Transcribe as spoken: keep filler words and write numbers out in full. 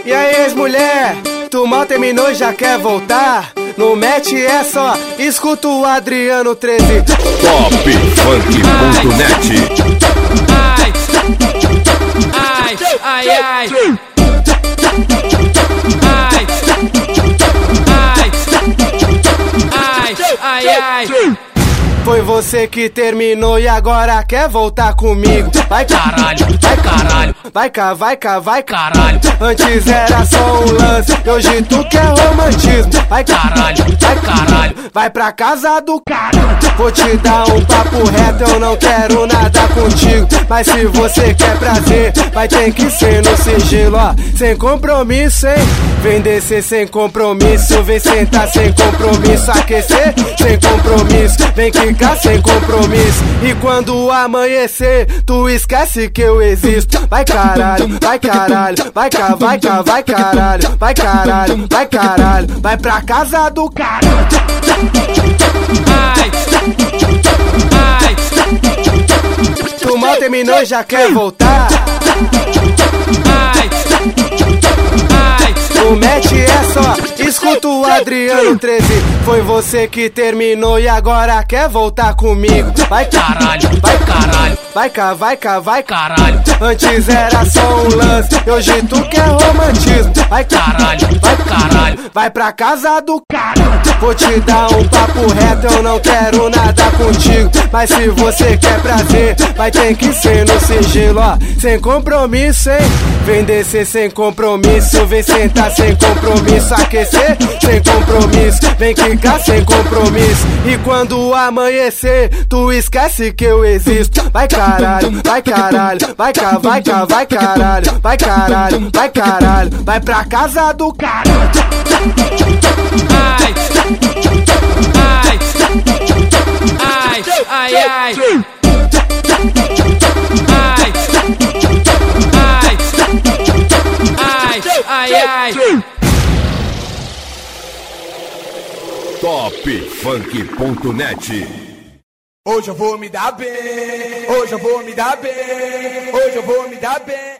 E aí, ex-mulher, tu mal terminou e já quer voltar? No match é só, escuta o Adriano treze. top funk ponto net. Ai, ai, ai, ai. Ai, ai, ai, ai, ai. Foi você que terminou e agora quer voltar comigo. Vai Caralho, vai caralho, vai cá, vai cá, vai cá. caralho. Antes era só um lance, hoje tu quer romantismo. Vai Caralho, vai caralho. vai pra casa do caralho. Vou te dar um papo reto, eu não quero nada contigo. Mas se você quer prazer, vai ter que ser no sigilo, ó. Sem compromisso, hein? Vem descer sem compromisso, vem sentar sem compromisso, aquecer sem compromisso, vem quicar sem compromisso. E quando amanhecer, tu esquece que eu existo. Vai caralho, vai caralho, vai cá, vai cá, vai caralho, vai caralho, vai caralho, vai pra casa do caralho. Ai, ai. Tu mal terminou e já quer voltar? Ai, ai. O match é só, escuta o Adriano treze. Foi você que terminou e agora quer voltar comigo. Vai Caralho, vai caralho, vai cá, vai cá, vai cá. caralho. Antes era só um lance, hoje tu quer romantismo. Vai Caralho, vai caralho. vai pra casa do caralho. Vou te dar um papo reto, eu não quero nada contigo. Mas se você quer prazer, vai ter que ser no sigilo, ó. Sem compromisso, hein? Vem descer sem compromisso, vem sentar sem compromisso, aquecer sem compromisso, vem quicar sem compromisso. E quando amanhecer, tu esquece que eu existo. Vai caralho, vai caralho, vai cá, vai cá, vai caralho, vai caralho, vai caralho, vai pra casa do caralho. Ai, ai, ai, ai, ai. Ai, ai, ai, ai, ai. top funk ponto net. Hoje eu vou me dar bem, hoje eu vou me dar bem, hoje eu vou me dar bem.